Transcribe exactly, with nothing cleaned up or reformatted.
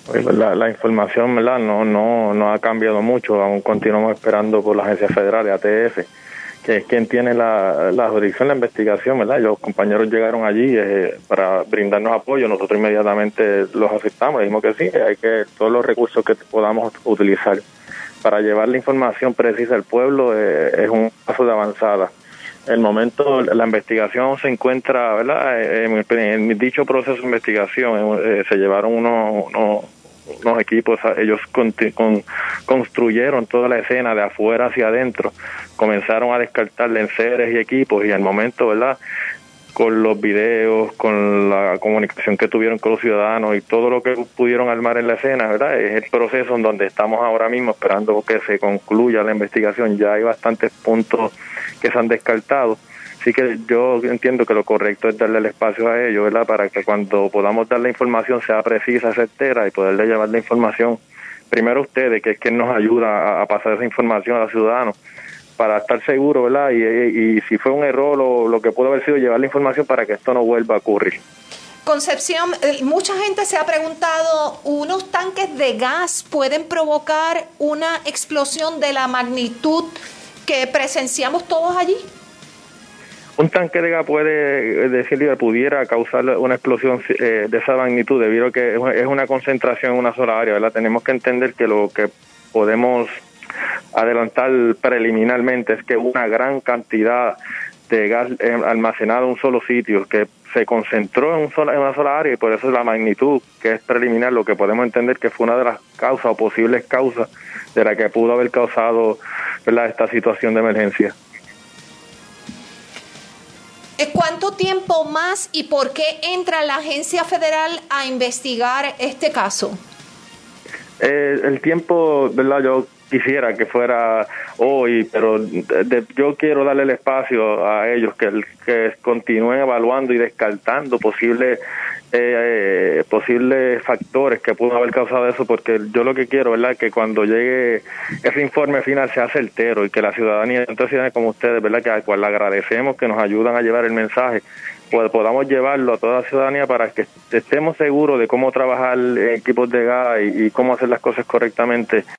La, la información, ¿verdad? No, no, no ha cambiado mucho, aún continuamos esperando por la Agencia Federal de A T F, que es quien tiene la, la jurisdicción de la investigación, ¿verdad? Los compañeros llegaron allí eh, para brindarnos apoyo, nosotros inmediatamente los aceptamos, dijimos que sí, hay que todos los recursos que podamos utilizar para llevar la información precisa al pueblo eh, es un paso de avanzada. El momento, la investigación se encuentra, ¿verdad? En, en dicho proceso de investigación eh, se llevaron unos, unos, unos equipos, ellos con, con, construyeron toda la escena de afuera hacia adentro, comenzaron a descartar enseres y equipos y al momento, ¿verdad?, con los videos, con la comunicación que tuvieron con los ciudadanos y todo lo que pudieron armar en la escena, ¿verdad? Es el proceso en donde estamos ahora mismo esperando que se concluya la investigación. Ya hay bastantes puntos que se han descartado. Así que yo entiendo que lo correcto es darle el espacio a ellos, ¿verdad? Para que cuando podamos dar la información sea precisa, certera y poderle llevar la información primero a ustedes, que es quien nos ayuda a, a pasar esa información a los ciudadanos, para estar seguro, ¿verdad? Y, y, y si fue un error o lo que pudo haber sido, llevar la información para que esto no vuelva a ocurrir. Concepción, mucha gente se ha preguntado, ¿unos tanques de gas pueden provocar una explosión de la magnitud que presenciamos todos allí? Un tanque de gas puede, decir, pudiera causar una explosión eh, de esa magnitud, debido a que es una concentración en una sola área, ¿verdad? Tenemos que entender que lo que podemos adelantar preliminarmente es que una gran cantidad de gas almacenado en un solo sitio, que se concentró en, un sola, en una sola área, y por eso es la magnitud, que es preliminar, lo que podemos entender que fue una de las causas o posibles causas de la que pudo haber causado, ¿verdad?, esta situación de emergencia. ¿Cuánto tiempo más y por qué entra la agencia federal a investigar este caso? Eh, el tiempo, ¿verdad?, yo quisiera que fuera hoy, pero de, de, yo quiero darle el espacio a ellos que, que continúen evaluando y descartando posibles eh, posibles factores que pudo haber causado eso, porque yo lo que quiero, ¿verdad?, que cuando llegue ese informe final sea certero y que la ciudadanía, entonces como ustedes, ¿verdad?, que a cual le agradecemos que nos ayudan a llevar el mensaje, pues podamos llevarlo a toda la ciudadanía para que estemos seguros de cómo trabajar en equipos de gas y, y cómo hacer las cosas correctamente.